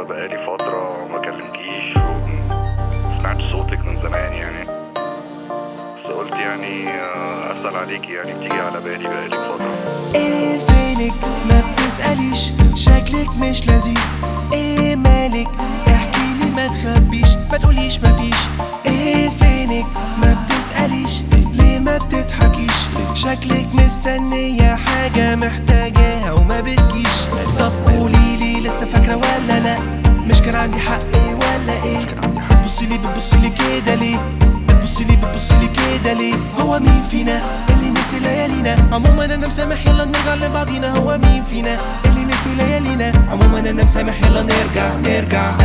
بقالي فترة ما كلمكيش وسمعت صوتك من زمان يعني. بس قلت يعني أسأل عليكي، يعني بتيجي على بالي بقالك فترة. ايه فينك ما بتسأليش؟ شكلك مش لذيذ. ايه مالك؟ احكيلي ما تخبيش، ما تقوليش مفيش. ايه فينك ما بتسأليش؟ ليه ما بتضحكيش؟ شكلك مستنية حاجة محتاجاها وما بتجيش. طب قوليلي لسه فاكرة ولا لا؟ مش كان عندي حق ولا ايه؟ بتبصيلي كده ليه؟ بتبصيلي كده ليه؟ هو مين فينا اللي نسي ليالينا؟ عموما انا مسامح، يلا نرجع لبعضينا. هو مين فينا اللي نسي ليالينا؟ عموما انا مسامح، يلا نرجع.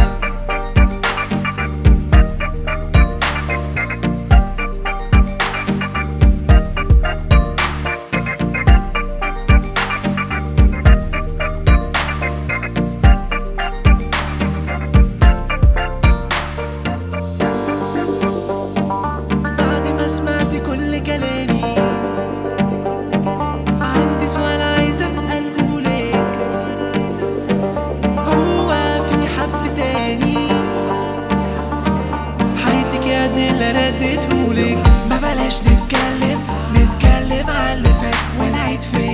سمعت كل كلامي، عندي سؤال عايز اسأله لك. هو في حد تاني حياتك يا دي اللي رديتهولك؟ ما بلاش نتكلم على اللي فات ونعيد في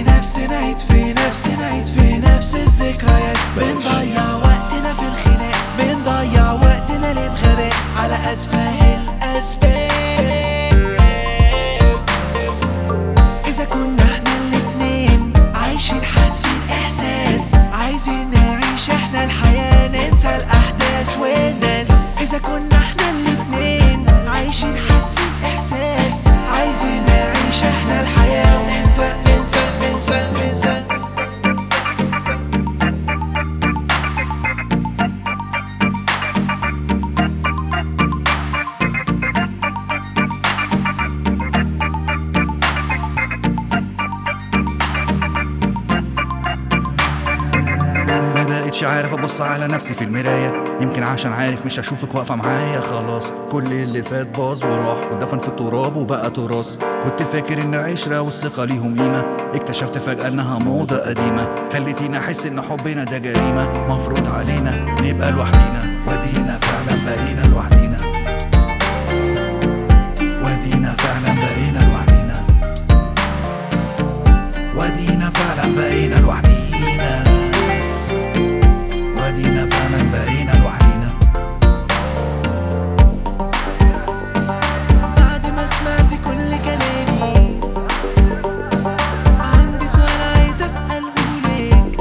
نفس الذكريات. بنضيع وقتنا في الخناق، بنضيع وقتنا ليه بغباء على أتفه الأسباب. كنا احنا الاتنين عايشين حاسين احساس، عايزين نعيش احنا الحياة، ننسى الاحداث والناس. اذا كنا احنا الاتنين عايشين حاسين احساس، عايزين نعيش احنا الحياة وننسى. مبقتش عارف ابص على نفسي في المراية، يمكن عشان عارف مش هشوفك واقفة معايا. خلاص كل اللي فات باظ وراح ودفن في التراب وبقى تراث. كنت فاكر ان العشرة والثقة ليهم قيمة، اكتشفت فجأة انها موضة قديمة. خليتيني احس ان حبنا ده جريمة، مفروض علينا نبقى لوحدينا. ودينا فعلا بقينا لوحدينا، ودينا فعلا بقينا لوحدينا، ودينا فعلا بقينا لوحدينا، ودينا فعلا بقينا لوحدينا. بعد ما سمعت كل كلامي، عندي سؤال عايز اسأله لك.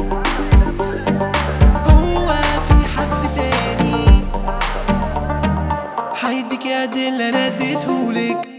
هو في حد تاني حيديك يا دي اللي رديتهولك؟